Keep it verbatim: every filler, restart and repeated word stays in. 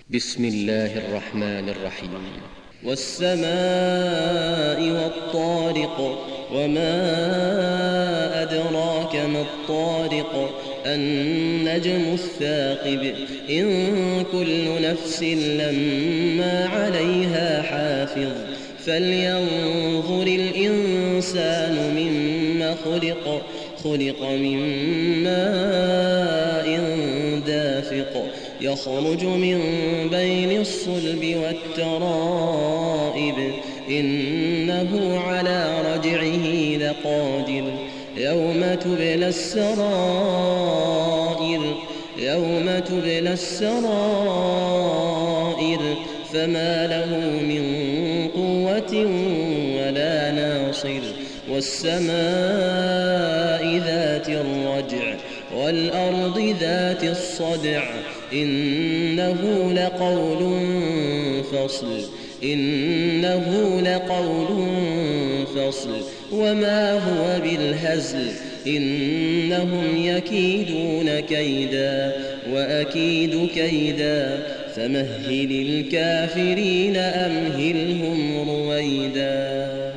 بسم الله الرحمن الرحيم. والسماء والطارق، وما أدراك ما الطارق، النجم الثاقب، إن كل نفس لما عليها حافظ، فلينظر الإنسان مما خلق خلق من ماء دافق، يخرج من بين الصلب والترائب، إنه على رجعه لقادر، يوم تبلى السرائر يوم تبلى السرائر فما له من قوة ولا ناصر. والسماء ذات الرجع والأرض ذات الصدع، إنه لقول فصل إنه لقول فصل وما هو بالهزل، إنهم يكيدون كيدا وأكيد كيدا، فمهل الكافرين أمهلهم رويدا.